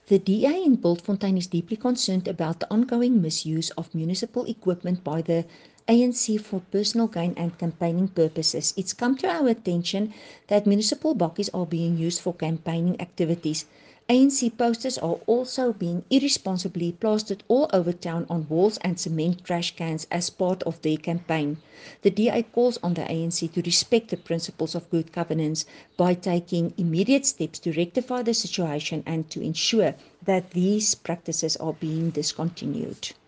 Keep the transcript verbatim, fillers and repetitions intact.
The D A in Bultfontein is deeply concerned about the ongoing misuse of municipal equipment by the A N C for personal gain and campaigning purposes. It's come to our attention that municipal bakkies are being used for campaigning activities. A N C posters are also being irresponsibly plastered all over town on walls and cement trash cans as part of their campaign. The D A calls on the A N C to respect the principles of good governance by taking immediate steps to rectify the situation and to ensure that these practices are being discontinued.